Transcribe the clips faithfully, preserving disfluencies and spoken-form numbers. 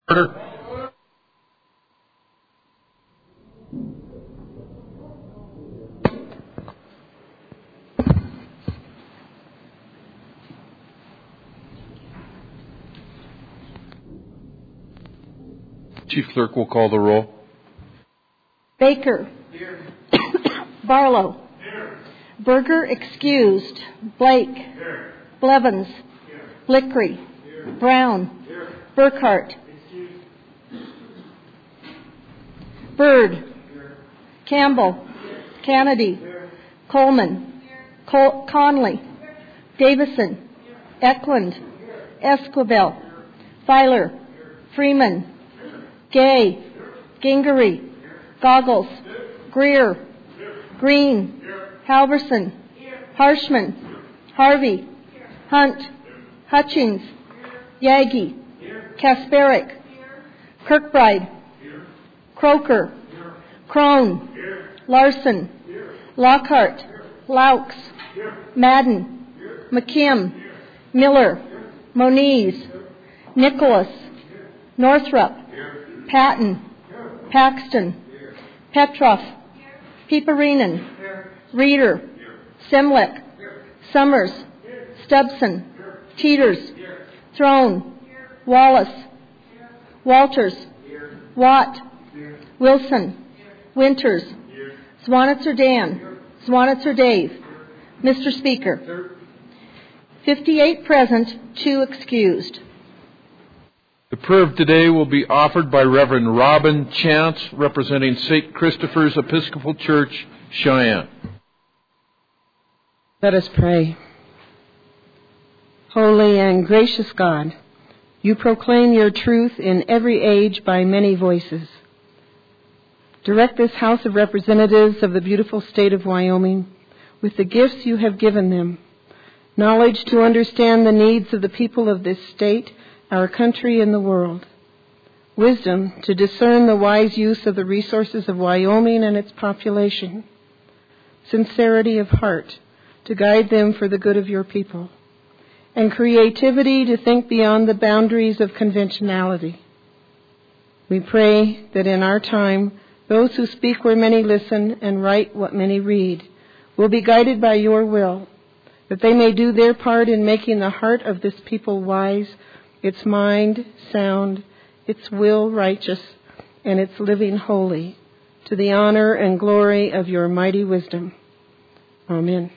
Order. Chief Clerk will call the roll. Baker. Here. Barlow. Here. Berger excused. Blake. Here. Blevins. Here. Lickery. Here. Brown. Here. Burkhart. Excused. Bird. Here. Campbell. Here. Kennedy. Here. Coleman. Here. Col- Conley. Here. Davison. Here. Eklund. Here. Esquivel. Here. Filer. Here. Freeman. Here. Gay. Here. Gingery. Here. Goggles. Here. Greer. Here. Green. Here. Halverson. Here. Harshman. Here. Harvey. Here. Hunt. Here. Hutchings. Here. Yagi. Here. Kasperick. Here. Kirkbride. Here. Croker. Here. Crone. Here. Larson. Here. Lockhart. Here. Laux. Here. Madden. Here. McKim. Here. Miller. Here. Moniz. Here. Nicholas. Here. Northrup. Here. Patton. Here. Paxton. Here. Petroff. Here. Piperinen. Here. Reeder. Here. Semlek. Here. Summers. Here. Stubson. Here. Teeters. Here. Throne. Here. Wallace. Here. Walters. Here. Watt. Here. Wilson. Here. Winters. Here. Swanitzer Dan. Here. Swanitzer Dave. Here. Mister Speaker. Here. fifty-eight present, two excused. The prayer of today will be offered by Reverend Robin Chance, representing Saint Christopher's Episcopal Church, Cheyenne. Let us pray. Holy and gracious God, you proclaim your truth in every age by many voices. Direct this House of Representatives of the beautiful state of Wyoming with the gifts you have given them, knowledge to understand the needs of the people of this state, our country, and the world, wisdom to discern the wise use of the resources of Wyoming and its population, sincerity of heart to guide them for the good of your people, and creativity to think beyond the boundaries of conventionality. We pray that in our time, those who speak where many listen and write what many read will be guided by your will, that they may do their part in making the heart of this people wise, its mind sound, its will righteous, and its living holy, to the honor and glory of your mighty wisdom. Amen.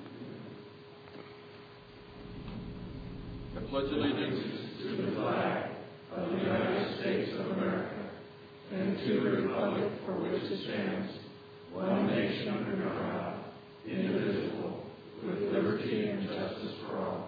I pledge allegiance to the flag of the United States of America and to the republic for which it stands, one nation under God, indivisible, with liberty and justice for all.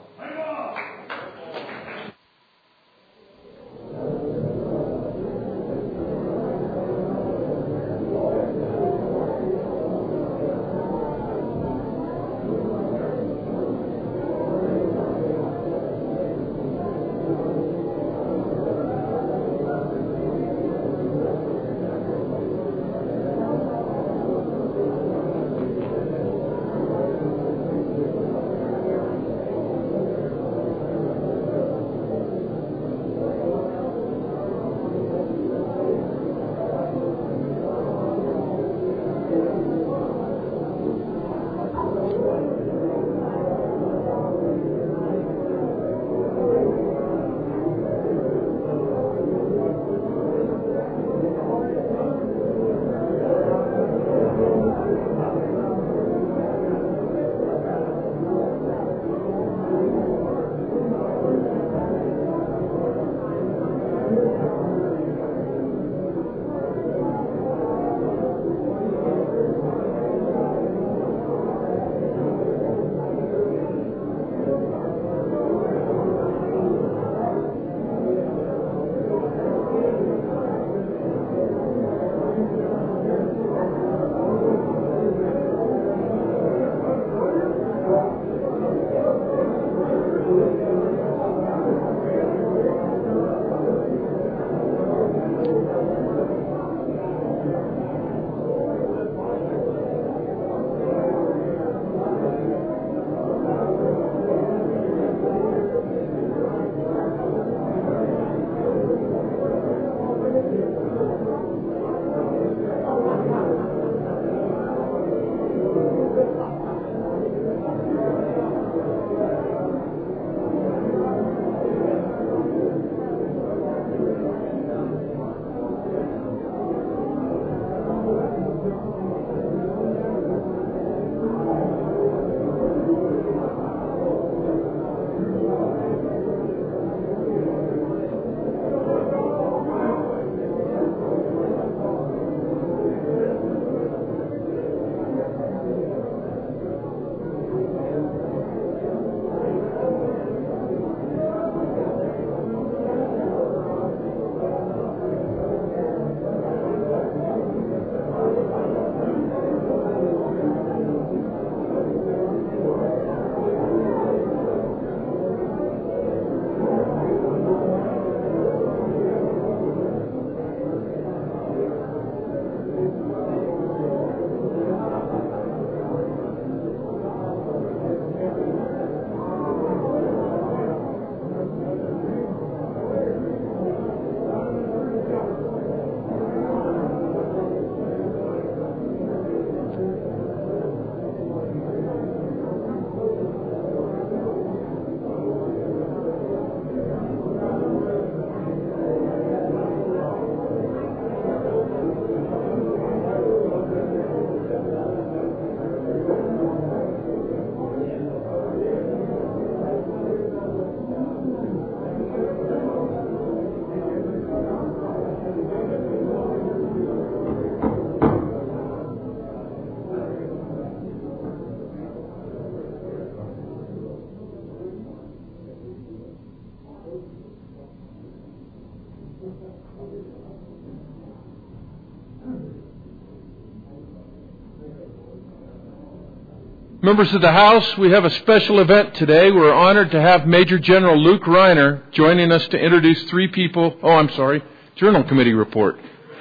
Members of the House, we have a special event today. We're honored to have Major General Luke Reiner joining us to introduce three people. Oh, I'm sorry. Journal Committee report.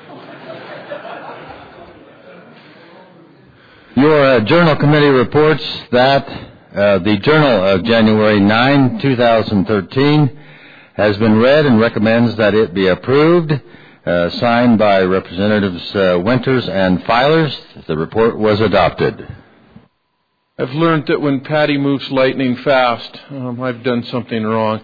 Your uh, Journal Committee reports that uh, the Journal of January ninth, twenty thirteen has been read and recommends that it be approved, uh, signed by Representatives uh, Winters and Filers. The report was adopted. I've learned that when Patty moves lightning fast, um, I've done something wrong.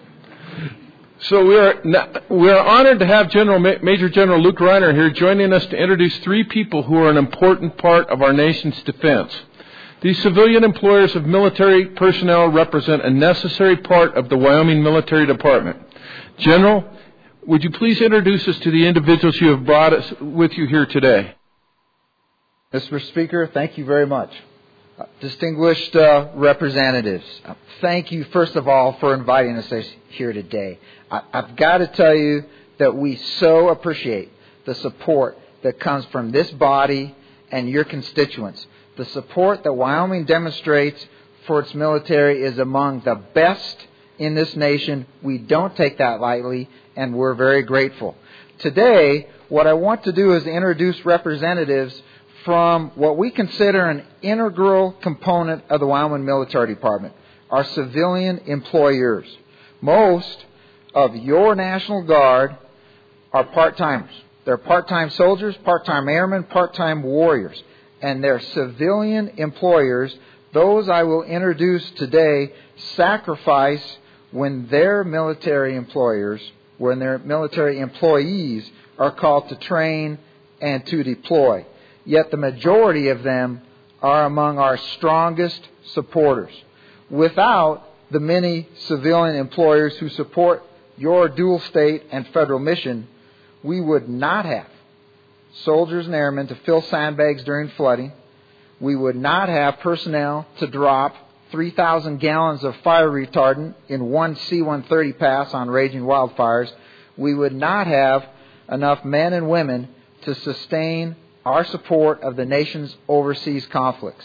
So we are we are honored to have General Major General Luke Reiner here joining us to introduce three people who are an important part of our nation's defense. These civilian employers of military personnel represent a necessary part of the Wyoming Military Department. General, would you please introduce us to the individuals you have brought us with you here today? Mister Speaker, thank you very much. Uh, distinguished uh, representatives, uh, thank you, first of all, for inviting us here today. I, I've got to tell you that we so appreciate the support that comes from this body and your constituents. The support that Wyoming demonstrates for its military is among the best in this nation. We don't take that lightly, and we're very grateful. Today, what I want to do is introduce representatives from what we consider an integral component of the Wyoming Military Department, our civilian employers. Most of your National Guard are part-timers. They're part-time soldiers, part-time airmen, part-time warriors. And their civilian employers, those I will introduce today, sacrifice when their military employers, when their military employees are called to train and to deploy. Yet the majority of them are among our strongest supporters. Without the many civilian employers who support your dual state and federal mission, we would not have soldiers and airmen to fill sandbags during flooding. We would not have personnel to drop three thousand gallons of fire retardant in one C one thirty pass on raging wildfires. We would not have enough men and women to sustain our support of the nation's overseas conflicts.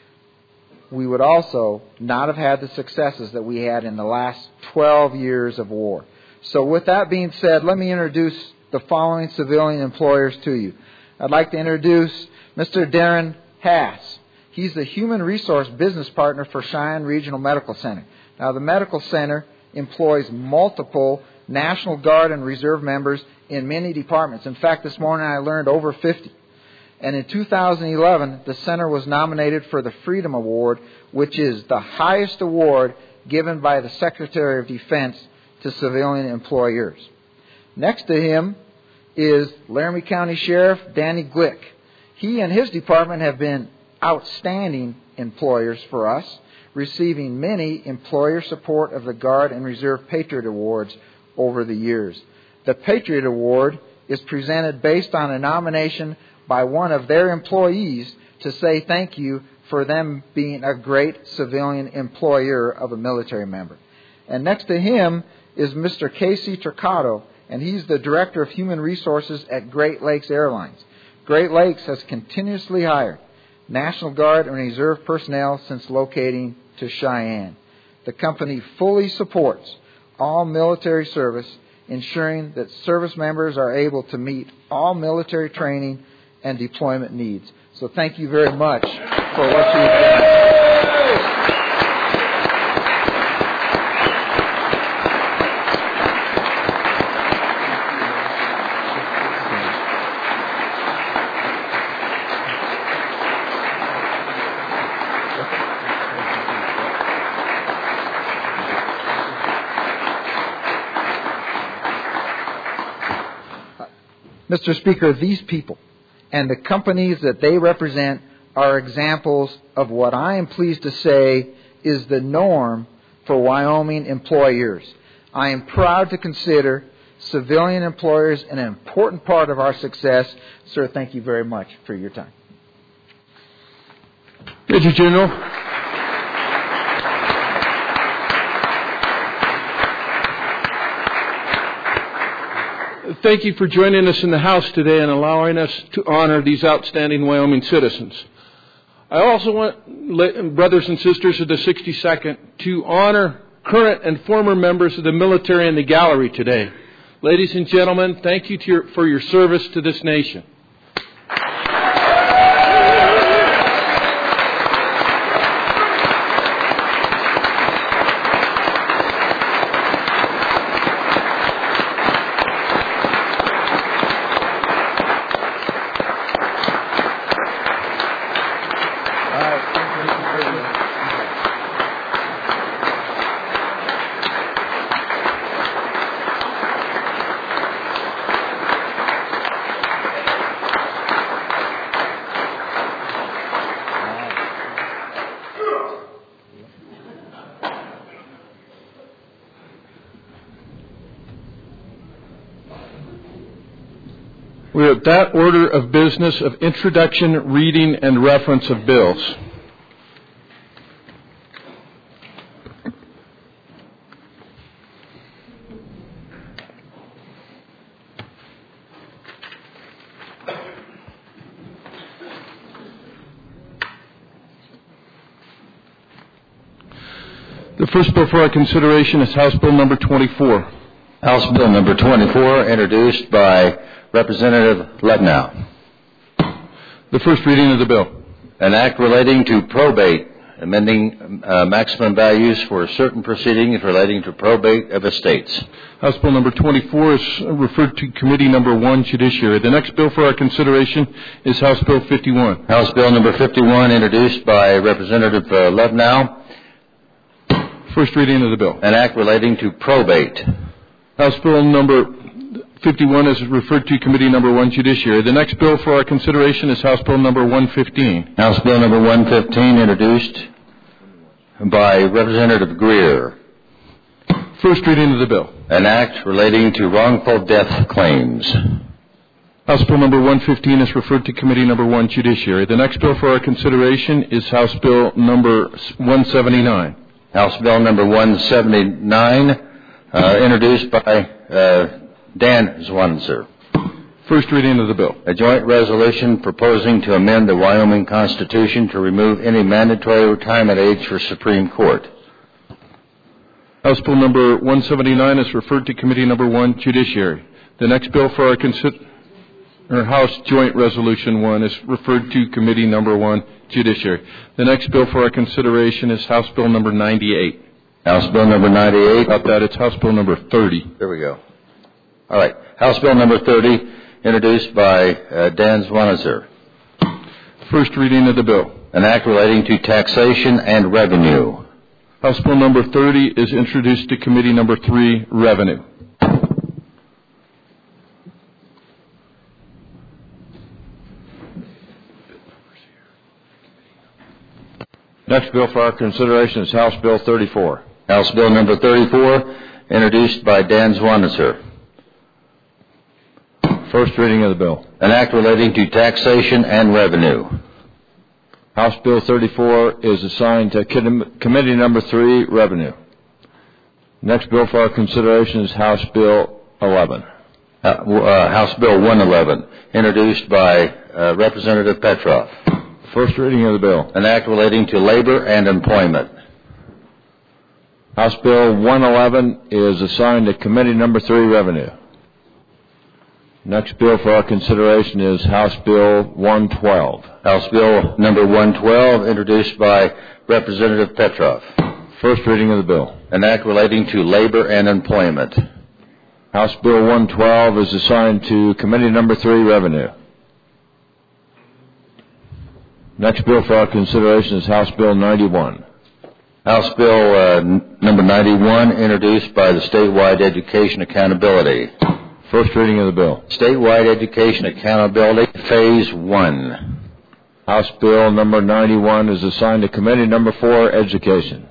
We would also not have had the successes that we had in the last twelve years of war. So with that being said, let me introduce the following civilian employers to you. I'd like to introduce Mister Darren Haas. He's the Human Resource Business Partner for Cheyenne Regional Medical Center. Now, the Medical Center employs multiple National Guard and Reserve members in many departments. In fact, this morning I learned over fifty. And in two thousand eleven, the center was nominated for the Freedom Award, which is the highest award given by the Secretary of Defense to civilian employers. Next to him is Laramie County Sheriff Danny Glick. He and his department have been outstanding employers for us, receiving many employer support of the Guard and Reserve Patriot Awards over the years. The Patriot Award is presented based on a nomination by one of their employees to say thank you for them being a great civilian employer of a military member. And next to him is Mister Casey Turcado, and he's the Director of Human Resources at Great Lakes Airlines. Great Lakes has continuously hired National Guard and Reserve personnel since locating to Cheyenne. The company fully supports all military service, ensuring that service members are able to meet all military training and deployment needs. So thank you very much for what you've done. Mister Speaker, these people and the companies that they represent are examples of what I am pleased to say is the norm for Wyoming employers. I am proud to consider civilian employers an important part of our success. Sir, thank you very much for your time. Major General. thank you for joining us in the House today and allowing us to honor these outstanding Wyoming citizens. I also want brothers and sisters of the sixty-second to honor current and former members of the military in the gallery today. Ladies and gentlemen, thank you to your, for your service to this nation. We're at that order of business of introduction, reading, and reference of bills. The first bill for our consideration is House Bill number twenty-four. House Bill number twenty-four, introduced by Representative Lednow. The first reading of the bill. An act relating to probate, amending uh, maximum values for certain proceedings relating to probate of estates. House Bill number twenty-four is referred to Committee number one, Judiciary. The next bill for our consideration is House Bill fifty-one. House Bill number fifty-one, introduced by Representative uh, Lednow. First reading of the bill. An act relating to probate. House Bill number fifty-one is referred to Committee number one, Judiciary. The next bill for our consideration is House Bill number one fifteen. House Bill number one fifteen, introduced by Representative Greer. First reading of the bill. An act relating to wrongful death claims. House Bill number one fifteen is referred to Committee number one, Judiciary. The next bill for our consideration is House Bill number one seventy-nine. House Bill number one seventy-nine, uh, introduced by uh, Dan Zwanzer. First reading of the bill. A joint resolution proposing to amend the Wyoming Constitution to remove any mandatory retirement age for Supreme Court. House Bill number one seventy-nine is referred to Committee number one, Judiciary. The next bill for our consideration, or House Joint Resolution one, is referred to Committee number one, Judiciary. The next bill for our consideration is House Bill number ninety-eight. House Bill number ninety-eight. About that, it's House Bill number thirty. There we go. All right. House Bill number thirty, introduced by uh, Dan Zwanzer. First reading of the bill. An act relating to taxation and revenue. House Bill number thirty is introduced to Committee number three, Revenue. Next bill for our consideration is House Bill thirty-four. House Bill number thirty-four, introduced by Dan Zwanzer. First reading of the bill. An act relating to taxation and revenue. House Bill thirty-four is assigned to Committee number three, Revenue. Next bill for our consideration is House Bill eleven. Uh, uh, House Bill one eleven, introduced by uh, Representative Petroff. First reading of the bill. An act relating to labor and employment. House Bill one eleven is assigned to Committee number three, Revenue. Next bill for our consideration is House Bill one twelve. House Bill number one twelve, introduced by Representative Petroff. First reading of the bill. An act relating to labor and employment. House Bill one twelve is assigned to Committee number three, Revenue. Next bill for our consideration is House Bill ninety-one. House Bill uh, n- number ninety-one, introduced by the Statewide Education Accountability. First reading of the bill. Statewide Education Accountability, Phase one. House Bill number ninety-one is assigned to Committee number four, Education.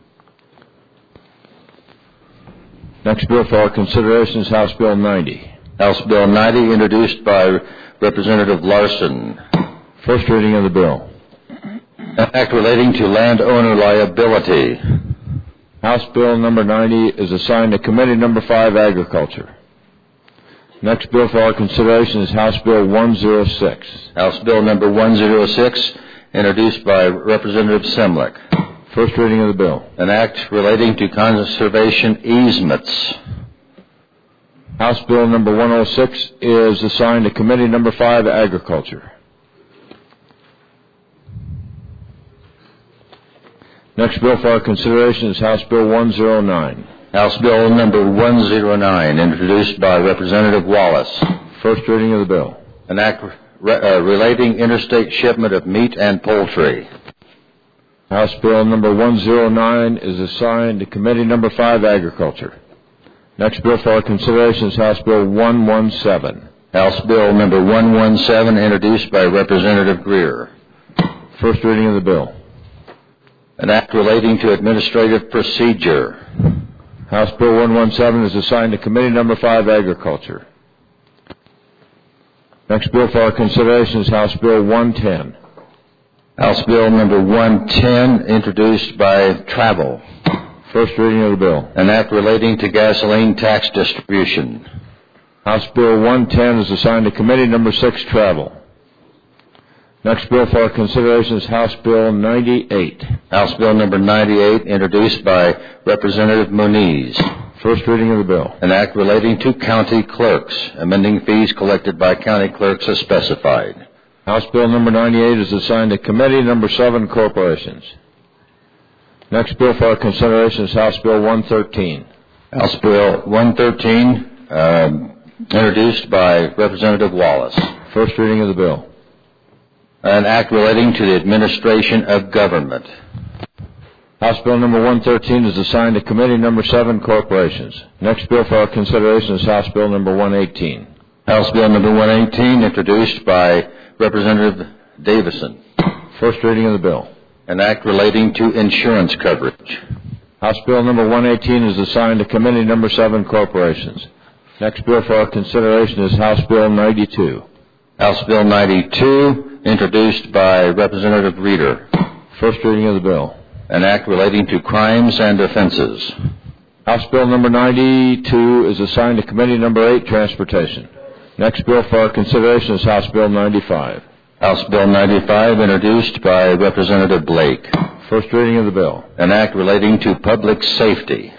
Next bill for our consideration is House Bill ninety. House Bill ninety, introduced by Representative Larson. First reading of the bill. An act relating to landowner liability. House Bill number ninety is assigned to Committee number five, Agriculture. Next bill for our consideration is House Bill one oh six. House Bill number one oh six, introduced by Representative Semlich. First reading of the bill. An act relating to conservation easements. House Bill number one oh six is assigned to Committee number five, Agriculture. Next bill for our consideration is House Bill one oh nine. House Bill number one oh nine, introduced by Representative Wallace. First reading of the bill. An act re- uh, relating interstate shipment of meat and poultry. House Bill number one oh nine is assigned to Committee number five, Agriculture. Next bill for our consideration is House Bill one seventeen. House Bill number one seventeen, introduced by Representative Greer. First reading of the bill. An act relating to administrative procedure. House Bill one seventeen is assigned to Committee number five, Agriculture. Next bill for our consideration is House Bill one ten. House Bill number one ten, introduced by Travel. First reading of the bill. An act relating to gasoline tax distribution. House Bill one ten is assigned to Committee number six, Travel. Next bill for our consideration is House Bill ninety-eight. House Bill number ninety-eight, introduced by Representative Moniz. First reading of the bill. An act relating to county clerks, amending fees collected by county clerks as specified. House Bill number ninety-eight is assigned to Committee number seven, Corporations. Next bill for our consideration is House Bill one thirteen. House Bill one thirteen, um, introduced by Representative Wallace. First reading of the bill. An act relating to the administration of government. House Bill number one thirteen is assigned to Committee number seven, Corporations. Next bill for our consideration is House Bill number one eighteen. House Bill number one eighteen, introduced by Representative Davison. First reading of the bill. An act relating to insurance coverage. House Bill number one eighteen is assigned to Committee number seven, Corporations. Next bill for our consideration is House Bill ninety-two. House Bill ninety-two, introduced by Representative Reeder. First reading of the bill. An act relating to crimes and offenses. House Bill number ninety-two is assigned to Committee number eight, Transportation. Next bill for our consideration is House Bill ninety-five. House Bill ninety-five, introduced by Representative Blake. First reading of the bill. An act relating to public safety.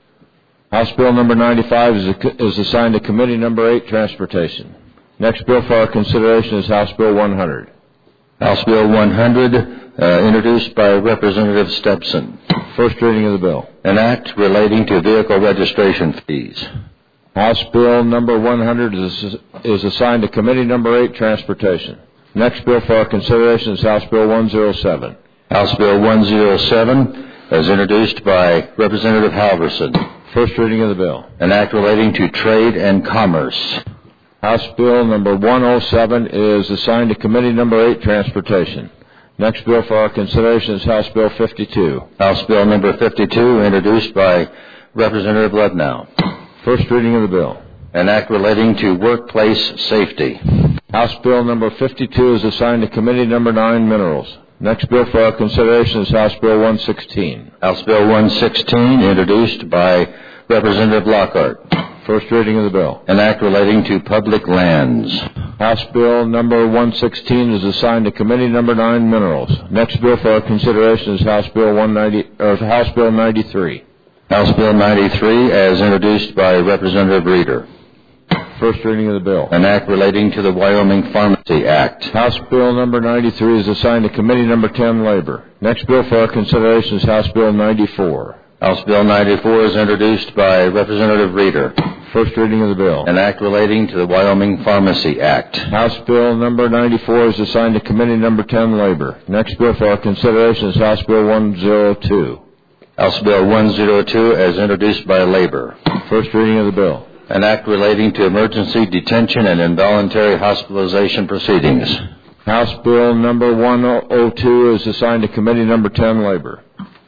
House Bill number ninety-five is, a, is assigned to Committee number eight, Transportation. Next bill for our consideration is House Bill one hundred. House Bill one hundred, uh, introduced by Representative Stepson. First reading of the bill. An act relating to vehicle registration fees. House Bill number one hundred is, is assigned to Committee number eight, Transportation. Next bill for our consideration is House Bill one oh seven. House Bill one oh seven, as introduced by Representative Halverson. First reading of the bill. An act relating to trade and commerce. House Bill number one oh seven is assigned to Committee number eight, Transportation. Next bill for our consideration is House Bill fifty-two. House Bill number fifty-two, introduced by Representative Lednow. First reading of the bill. An act relating to workplace safety. House Bill number fifty-two is assigned to Committee number nine, Minerals. Next bill for our consideration is House Bill one sixteen. House Bill one sixteen, introduced by Representative Lockhart. First reading of the bill. An act relating to public lands. House Bill number one sixteen is assigned to Committee number nine, Minerals. Next bill for our consideration is House Bill one ninety or House Bill ninety-three. House Bill ninety-three, as introduced by Representative Reeder. First reading of the bill. An act relating to the Wyoming Pharmacy Act. House Bill number ninety-three is assigned to Committee number ten, Labor. Next bill for our consideration is House Bill ninety-four. House Bill ninety-four is introduced by Representative Reeder. First reading of the bill. An act relating to the Wyoming Pharmacy Act. House Bill number ninety-four is assigned to Committee number ten, Labor. Next bill for our consideration is House Bill one oh two. House Bill one oh two, as introduced by Labor. First reading of the bill. An act relating to emergency detention and involuntary hospitalization proceedings. House Bill number one oh two is assigned to Committee number ten, Labor.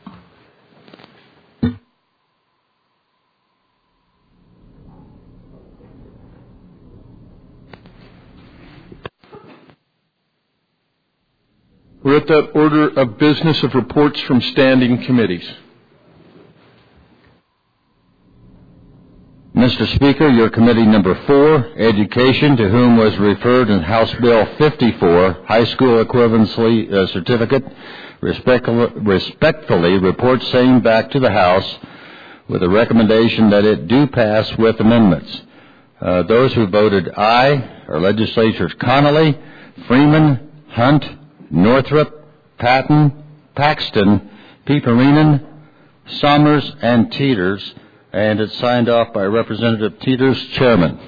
We're at that order of business of reports from standing committees. Mister Mister Speaker, your committee number four, Education, to whom was referred in House Bill fifty-four, High School Equivalency uh, Certificate, respectfully, respectfully reports same back to the House with a recommendation that it do pass with amendments. Uh, those who voted aye are Legislators Connolly, Freeman, Hunt, Northrup, Patton, Paxton, Peperinen, Summers, and Teeters, and it's signed off by Representative Teeters, Chairman.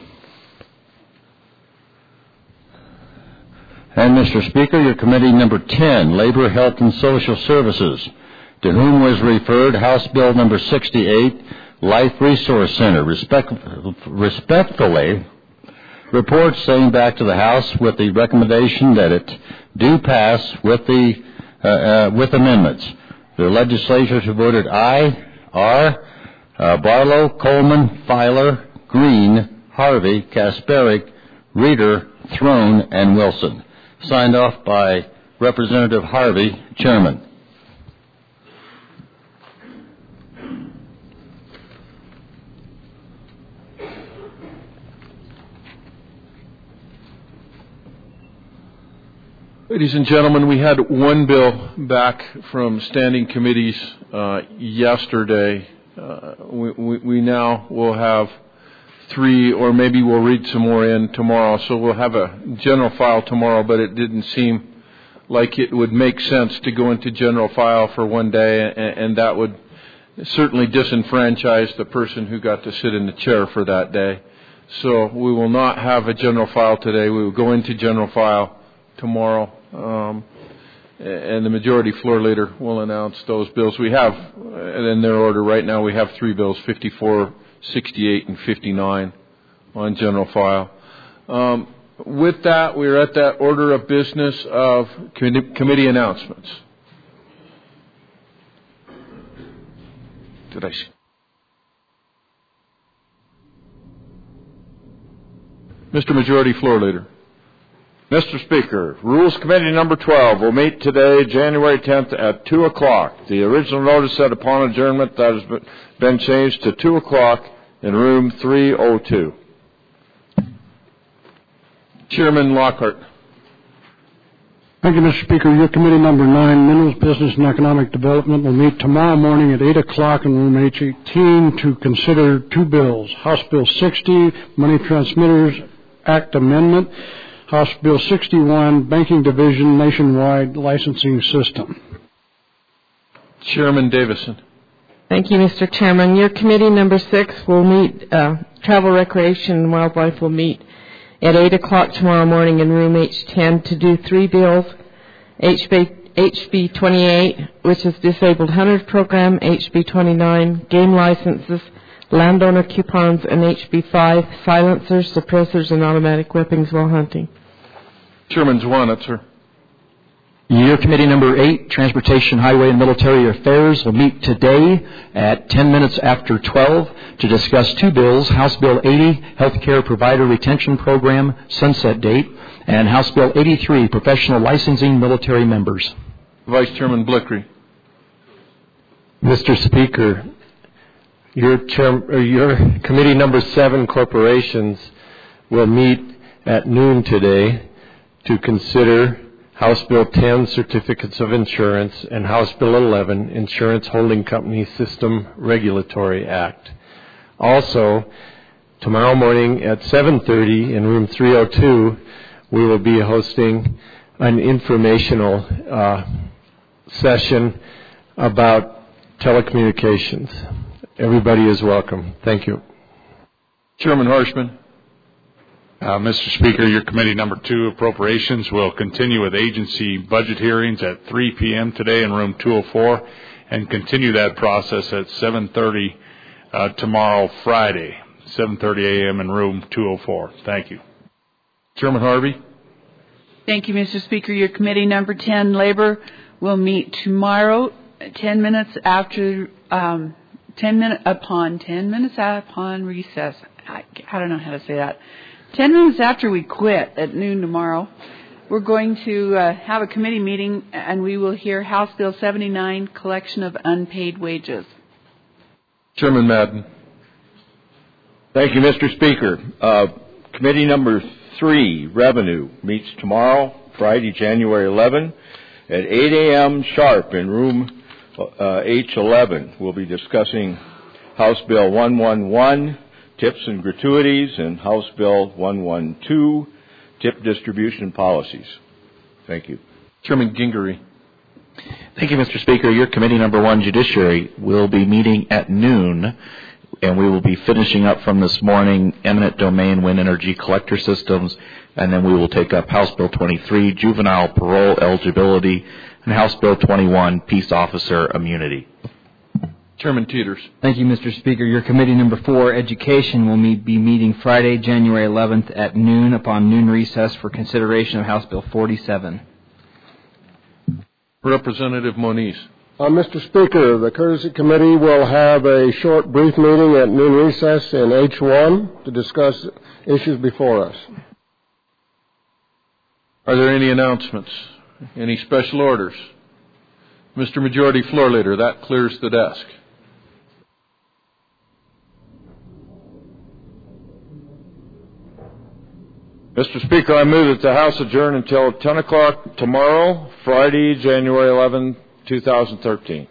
And, Mister Speaker, your committee number ten, Labor, Health, and Social Services, to whom was referred House Bill number sixty-eight, Life Resource Center, respect, respectfully reports saying back to the House with the recommendation that it do pass with the uh, uh, with amendments. The legislators who voted aye are uh, Barlow, Coleman, Filer, Green, Harvey, Kasparic, Reeder, Throne, and Wilson. Signed off by Representative Harvey, Chairman. Ladies and gentlemen, we had one bill back from standing committees uh, yesterday. Uh, we, we, we now will have three, or maybe we'll read some more in tomorrow. So we'll have a general file tomorrow, but it didn't seem like it would make sense to go into general file for one day, and, and that would certainly disenfranchise the person who got to sit in the chair for that day. So we will not have a general file today. We will go into general file tomorrow, um, and the majority floor leader will announce those bills. We have, in their order right now, we have three bills, fifty-four, sixty-eight, and fifty-nine on general file. Um, with that, we're at that order of business of com- committee announcements. Did I see? Mister Majority Floor Leader. Mister Speaker, Rules Committee number twelve will meet today, January tenth, at two o'clock. The original notice said upon adjournment that has been changed to two o'clock in room three oh two. Chairman Lockhart. Thank you, Mister Speaker. Your committee number nine, Minerals, Business, and Economic Development, will meet tomorrow morning at eight o'clock in room H eighteen to consider two bills. House Bill sixty, Money Transmitters Act Amendment. House Bill sixty-one, Banking Division Nationwide Licensing System. Chairman Davison. Thank you, Mister Chairman. Your committee number six will meet, uh, Travel, Recreation, and Wildlife will meet at eight o'clock tomorrow morning in room H ten to do three bills. H B twenty-eight, which is Disabled Hunters Program, H B twenty-nine, Game Licenses, Landowner Coupons, and H B five, Silencers, Suppressors, and Automatic Weapons while hunting. Chairman Zwanitzer. Your committee number eight, Transportation, Highway, and Military Affairs, will meet today at ten minutes after twelve to discuss two bills, House Bill eighty, Healthcare Provider Retention Program, Sunset Date, and House Bill eighty-three, Professional Licensing Military Members. Vice Chairman Blickery. Mister Speaker, your, term, or your committee number seven, Corporations, will meet at noon today to consider House Bill ten, Certificates of Insurance, and House Bill eleven, Insurance Holding Company System Regulatory Act. Also, tomorrow morning at seven thirty in room three oh two, we will be hosting an informational uh, session about telecommunications. Everybody is welcome. Thank you. Chairman Harshman. Uh, Mister Speaker, your committee number two, Appropriations, will continue with agency budget hearings at three p.m. today in room two oh four and continue that process at seven thirty uh, tomorrow, Friday, seven thirty a.m. in room two oh four. Thank you. Chairman Harvey. Thank you, Mister Speaker. Your committee number ten, Labor, will meet tomorrow, ten minutes after, um, ten minutes upon, ten minutes upon recess. I, I don't know how to say that. Ten minutes after we quit at noon tomorrow, we're going to uh, have a committee meeting, and we will hear House Bill seventy-nine, Collection of Unpaid Wages. Chairman Madden. Thank you, Mister Speaker. Uh, committee number three, Revenue, meets tomorrow, Friday, January eleventh, at eight a.m. sharp in room uh, H eleven. We'll be discussing House Bill one eleven, tips and gratuities, and House Bill one twelve, tip distribution policies. Thank you. Chairman Gingery. Thank you, Mister Speaker. Your committee number one, Judiciary, will be meeting at noon, and we will be finishing up from this morning eminent domain wind energy collector systems, and then we will take up House Bill twenty-three, juvenile parole eligibility, and House Bill twenty-one, peace officer immunity. Chairman Teeters. Thank you, Mister Speaker. Your committee number four, Education, will meet, be meeting Friday, January eleventh at noon upon noon recess for consideration of House Bill forty-seven. Representative Moniz. Uh, Mister Speaker, the Courtesy Committee will have a short, brief meeting at noon recess in H one to discuss issues before us. Are there any announcements? Any special orders? Mister Majority Floor Leader, that clears the desk. Mister Speaker, I move that the House adjourn until ten o'clock tomorrow, Friday, January eleventh, two thousand thirteen.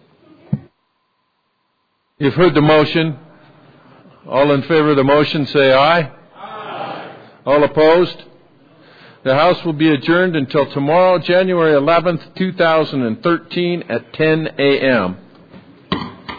You've heard the motion. All in favor of the motion, say aye. Aye. All opposed? The House will be adjourned until tomorrow, January eleventh, two thousand thirteen at ten a.m.